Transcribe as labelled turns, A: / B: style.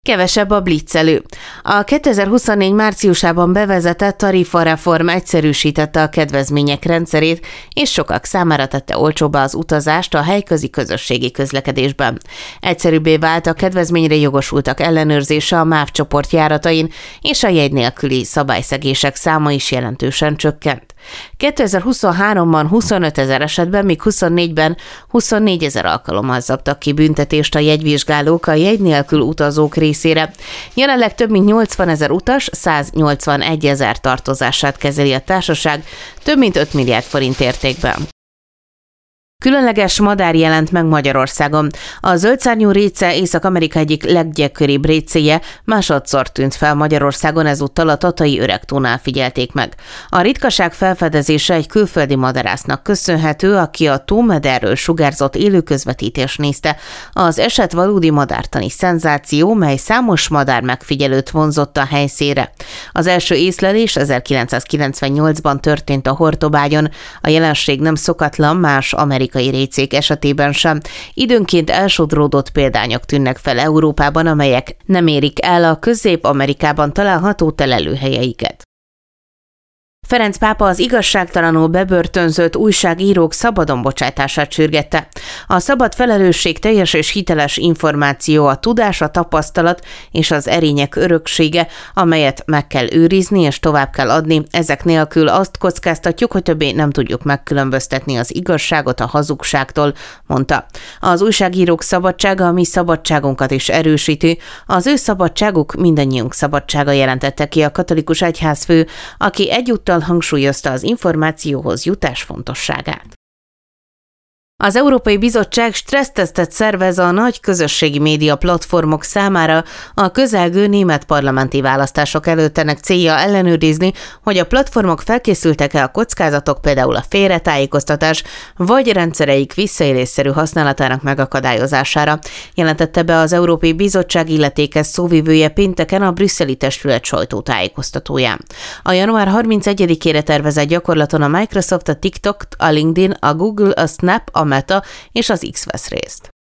A: Kevesebb a blitzelő. A 2024 márciusában bevezetett tarifareform egyszerűsítette a kedvezmények rendszerét, és sokak számára tette olcsóbbá az utazást a helyközi közösségi közlekedésben. Egyszerűbbé vált a kedvezményre jogosultak ellenőrzése a MÁV csoport járatain, és a jegy nélküli szabályszegések száma is jelentősen csökkent. 2023-ban 25 000 esetben, míg 24-ben 24 000 alkalommal szabtak ki büntetést a jegyvizsgálók a jegy nélkül utazók részére. Jelenleg több mint 80 000 utas 181 000 tartozását kezeli a társaság több mint 5 milliárd forint értékben. Különleges madár jelent meg Magyarországon. A zöldszárnyú réce Észak-Amerika egyik leggyakoribb récéje másodszor tűnt fel Magyarországon, ezúttal a Tatai Öregtónál figyelték meg. A ritkaság felfedezése egy külföldi madarásznak köszönhető, aki a tómederről sugárzott élőközvetítést nézte. Az eset valódi madártani szenzáció, mely számos madár megfigyelőt vonzott a helyszínre. Az első észlelés 1998-ban történt a Hortobágyon. A jelenség nem szokatlan más amerikai récék esetében sem. Időnként elsodródott példányok tűnnek fel Európában, amelyek nem érik el a Közép-Amerikában található telelőhelyeiket. Ferenc pápa az igazságtalanul bebörtönzött újságírók szabadon bocsátását sürgette. A szabad felelősség teljes és hiteles információ, a tudás, a tapasztalat és az erények öröksége, amelyet meg kell őrizni és tovább kell adni. Ezek nélkül azt kockáztatjuk, hogy többé nem tudjuk megkülönböztetni az igazságot a hazugságtól, mondta. Az újságírók szabadsága a mi szabadságunkat is erősíti. Az ő szabadságuk mindannyiunk szabadsága, jelentette ki a katolikus egyházfő, aki egyúttal hangsúlyozta az információhoz jutás fontosságát. Az Európai Bizottság stressztesztet szervez a nagy közösségi média platformok számára a közelgő német parlamenti választások előtt. Ennek célja ellenőrizni, hogy a platformok felkészültek-e a kockázatok, például a félretájékoztatás vagy rendszereik visszaélésszerű használatának megakadályozására, jelentette be az Európai Bizottság illetékes szóvivője pénteken a brüsszeli testület sajtótájékoztatóján. A január 31-ére tervezett gyakorlaton a Microsoft, a TikTok, a LinkedIn, a Google, a Snap, a Meta és az X vesz részt.